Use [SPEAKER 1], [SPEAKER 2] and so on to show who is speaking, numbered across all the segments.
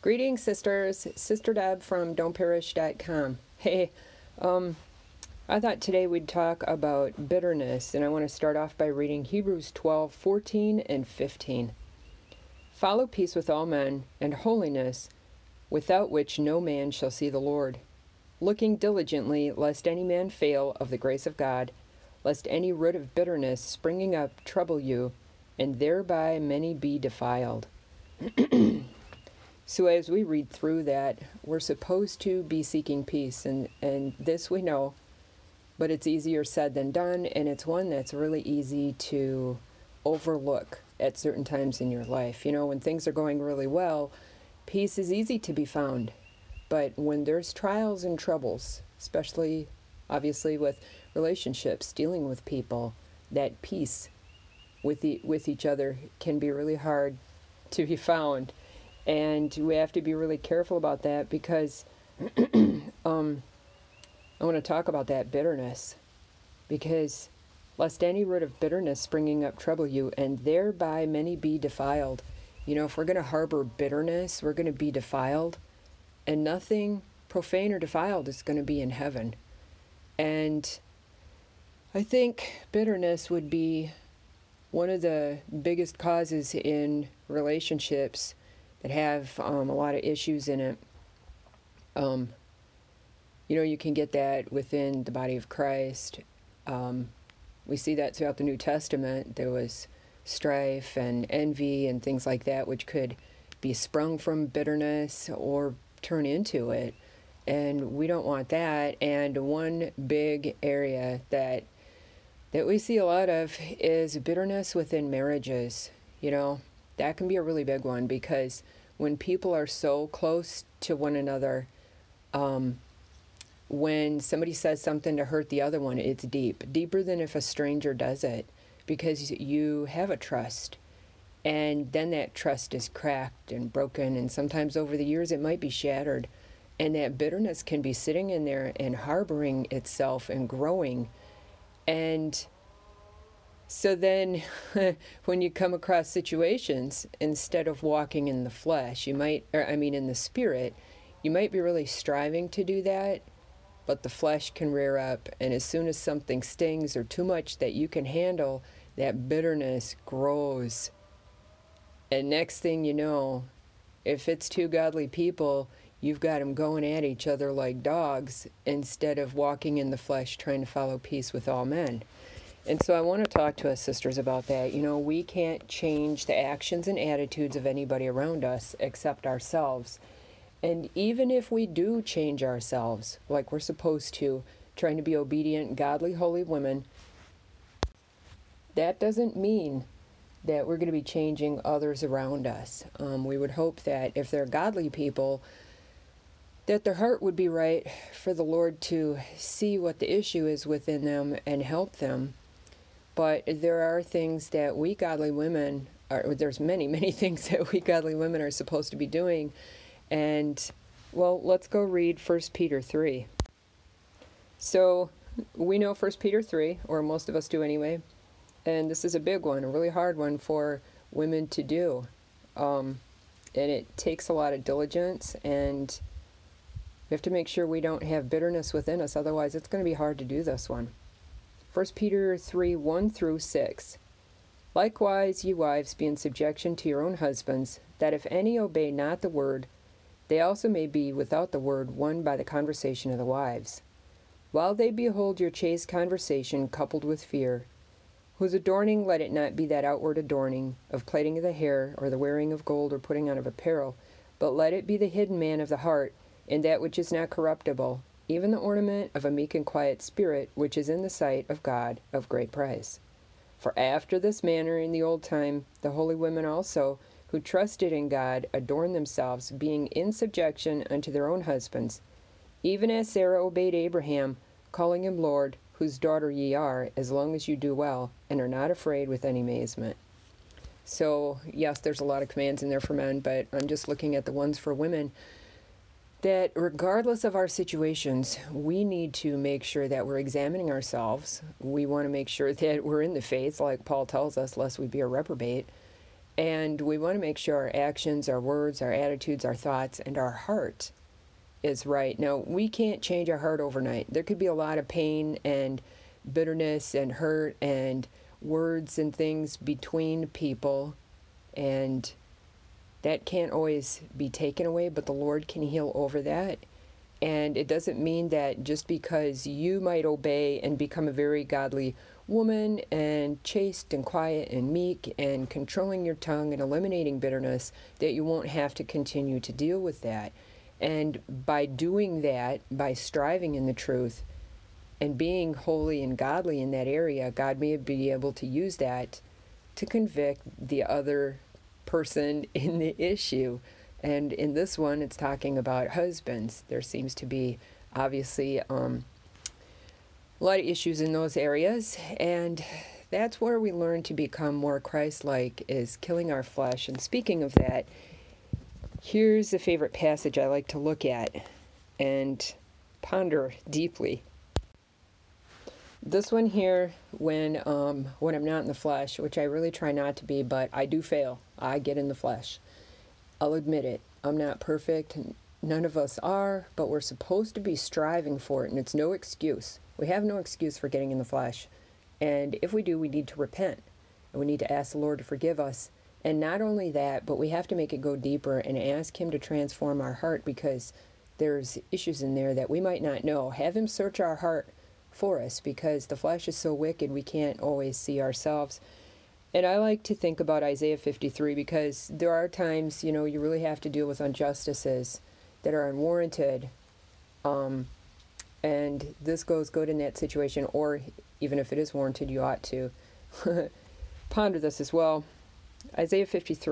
[SPEAKER 1] Greetings, sisters. Sister Deb from don'tperish.com. Hey, I thought today we'd talk about bitterness, and I want to start off by reading Hebrews 12:14 and 15. Follow peace with all men and holiness, without which no man shall see the Lord. Looking diligently, lest any man fail of the grace of God, lest any root of bitterness springing up trouble you, and thereby many be defiled. So as we read through that, we're supposed to be seeking peace, and this we know, but it's easier said than done, and it's one that's really easy to overlook at certain times in your life. You know, when things are going really well, peace is easy to be found, but when there's trials and troubles, especially obviously with relationships, dealing with people, that peace with each other can be really hard to be found. And we have to be really careful about that because I want to talk about that bitterness. Because lest any root of bitterness springing up trouble you, and thereby many be defiled. You know, if we're going to harbor bitterness, we're going to be defiled. And nothing profane or defiled is going to be in heaven. And I think bitterness would be one of the biggest causes in relationships that have a lot of issues in it. You know, you can get that within the body of Christ. We see that throughout the New Testament. There was strife and envy and things like that, which could be sprung from bitterness or turn into it. And we don't want that. And one big area that we see a lot of is bitterness within marriages. You know, that can be a really big one because when people are so close to one another, when somebody says something to hurt the other one, it's deeper than if a stranger does it, because you have a trust, and then that trust is cracked and broken, and sometimes over the years it might be shattered, and that bitterness can be sitting in there and harboring itself and growing. And so then when you come across situations, instead of walking in the flesh, in the spirit, you might be really striving to do that, but the flesh can rear up, and as soon as something stings or too much that you can handle, that bitterness grows. And next thing you know, if it's two godly people, you've got them going at each other like dogs instead of walking in the flesh trying to follow peace with all men. And so I want to talk to us sisters about that. You know, we can't change the actions and attitudes of anybody around us except ourselves. And even if we do change ourselves, like we're supposed to, trying to be obedient, godly, holy women, that doesn't mean that we're going to be changing others around us. We would hope that if they're godly people, that their heart would be right for the Lord to see what the issue is within them and help them. But there are things that we godly women there's many things that we godly women are supposed to be doing. And, well, let's go read 1 Peter 3. So we know 1 Peter 3, or most of us do anyway. And this is a big one, a really hard one for women to do. And it takes a lot of diligence, and we have to make sure we don't have bitterness within us. Otherwise, it's going to be hard to do this one. 1 Peter 3, 1 through 6. Likewise, ye wives, be in subjection to your own husbands, that if any obey not the word, they also may be without the word won by the conversation of the wives. While they behold your chaste conversation coupled with fear, whose adorning let it not be that outward adorning of plaiting of the hair, or the wearing of gold, or putting on of apparel, but let it be the hidden man of the heart, in that which is not corruptible, even the ornament of a meek and quiet spirit, which is in the sight of God of great price. For after this manner in the old time, the holy women also, who trusted in God, adorned themselves, being in subjection unto their own husbands, even as Sarah obeyed Abraham, calling him Lord, whose daughter ye are, as long as you do well, and are not afraid with any amazement. So, yes, there's a lot of commands in there for men, but I'm just looking at the ones for women. That regardless of our situations, we need to make sure that we're examining ourselves. We want to make sure that we're in the faith, like Paul tells us, lest we be a reprobate. And we want to make sure our actions, our words, our attitudes, our thoughts, and our heart is right. Now, we can't change our heart overnight. There could be a lot of pain and bitterness and hurt and words and things between people, and that can't always be taken away, but the Lord can heal over that. And it doesn't mean that just because you might obey and become a very godly woman and chaste and quiet and meek and controlling your tongue and eliminating bitterness, that you won't have to continue to deal with that. And by doing that, by striving in the truth and being holy and godly in that area, God may be able to use that to convict the other person in the issue. And in this one, it's talking about husbands. There seems to be obviously a lot of issues in those areas, and that's where we learn to become more Christ-like, is killing our flesh. And speaking of that, here's a favorite passage I like to look at and ponder deeply. This one here, when I'm not in the flesh, which I really try not to be, but I do fail. I get in the flesh. I'll admit it. I'm not perfect. None of us are, but we're supposed to be striving for it, and it's no excuse. We have no excuse for getting in the flesh. And if we do, we need to repent. And we need to ask the Lord to forgive us. And not only that, but we have to make it go deeper and ask Him to transform our heart, because there's issues in there that we might not know. Have Him search our heart for us, because the flesh is so wicked we can't always see ourselves. And I like to think about Isaiah 53, because there are times, you really have to deal with injustices that are unwarranted. And this goes good in that situation, or even if it is warranted, you ought to ponder this as well. Isaiah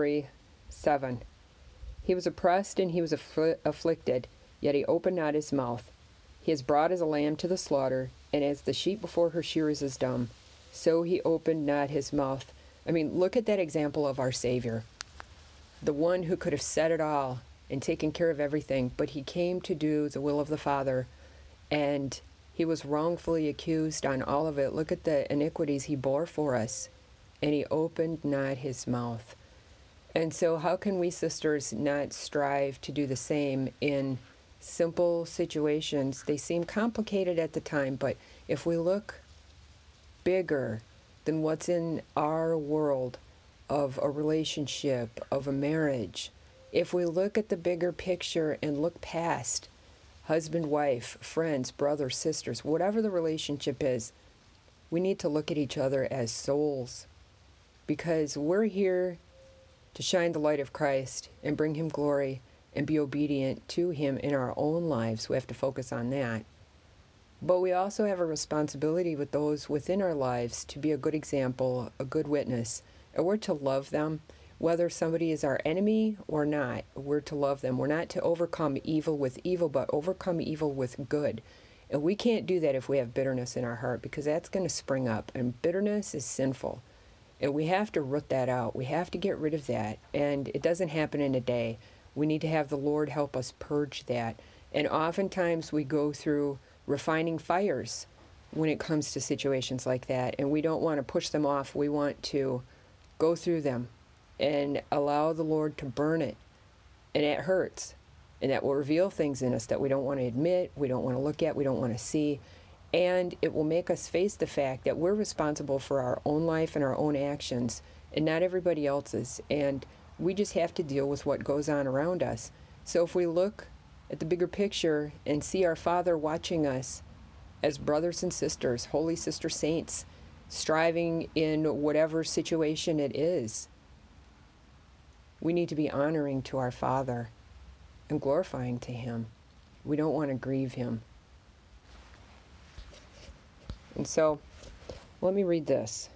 [SPEAKER 1] 53:7. He was oppressed and he was afflicted, yet he opened not his mouth. He is brought as a lamb to the slaughter, and as the sheep before her shearers is dumb, so he opened not his mouth. I mean, look at that example of our Savior, the one who could have said it all and taken care of everything, but he came to do the will of the Father, and he was wrongfully accused on all of it. Look at the iniquities he bore for us, and he opened not his mouth. And so how can we sisters not strive to do the same in simple situations? They seem complicated at the time, but if we look bigger than what's in our world of a relationship, of a marriage, if we look at the bigger picture and look past husband, wife, friends, brothers, sisters, whatever the relationship is, we need to look at each other as souls, because we're here to shine the light of Christ and bring Him glory and be obedient to Him in our own lives. We have to focus on that. But we also have a responsibility with those within our lives to be a good example, a good witness, and we're to love them. Whether somebody is our enemy or not, we're to love them. We're not to overcome evil with evil, but overcome evil with good. And we can't do that if we have bitterness in our heart, because that's going to spring up. And bitterness is sinful. And we have to root that out. We have to get rid of that. And it doesn't happen in a day. We need to have the Lord help us purge that. And oftentimes we go through refining fires when it comes to situations like that. And we don't want to push them off. We want to go through them and allow the Lord to burn it. And it hurts. And that will reveal things in us that we don't want to admit, we don't want to look at, we don't want to see. And it will make us face the fact that we're responsible for our own life and our own actions, and not everybody else's. And we just have to deal with what goes on around us. So if we look at the bigger picture and see our Father watching us as brothers and sisters, holy sister saints, striving in whatever situation it is, we need to be honoring to our Father and glorifying to Him. We don't want to grieve Him. And so, let me read this.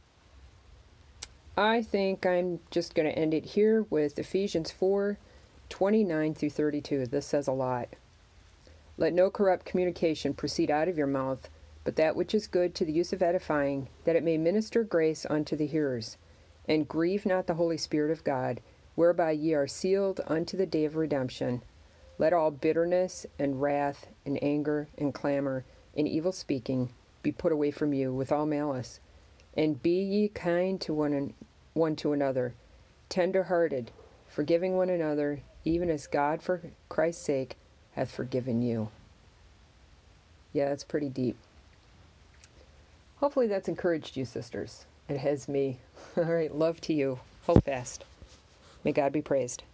[SPEAKER 1] I think I'm just going to end it here with Ephesians 4:29 through 32. This says a lot. Let no corrupt communication proceed out of your mouth, but that which is good to the use of edifying, that it may minister grace unto the hearers. And grieve not the Holy Spirit of God, whereby ye are sealed unto the day of redemption. Let all bitterness and wrath and anger and clamor and evil speaking be put away from you with all malice. And be ye kind to one to another, tender-hearted, forgiving one another, even as God, for Christ's sake, hath forgiven you. Yeah, that's pretty deep. Hopefully that's encouraged you, sisters. It has me. All right, love to you. Hold fast. May God be praised.